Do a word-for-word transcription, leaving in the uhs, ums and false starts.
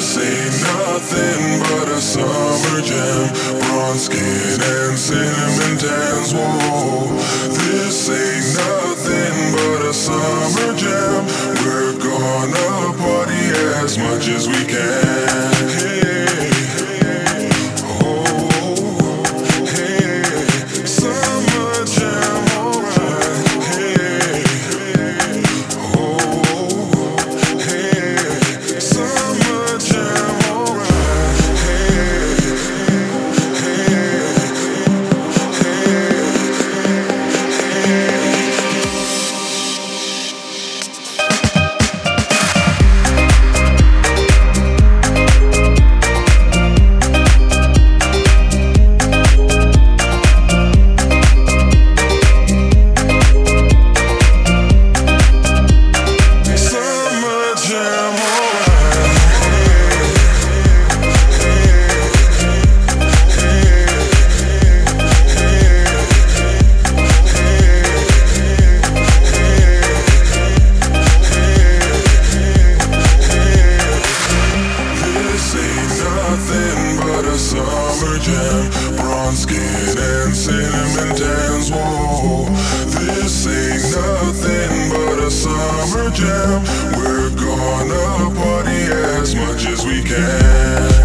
This ain't nothing but a summer jam. Bronze skin and cinnamon tans. Whoa, this ain't nothing but a summer jam. We're gonna party as much as we can. Hey, oh, hey, summer jam, alright. Hey, oh, hey, summer jam, alright. Hey, hey, hey, hey. Summer jam, bronze skin and cinnamon tans. Whoa, this ain't nothing but a summer jam. We're gonna party as much as we can.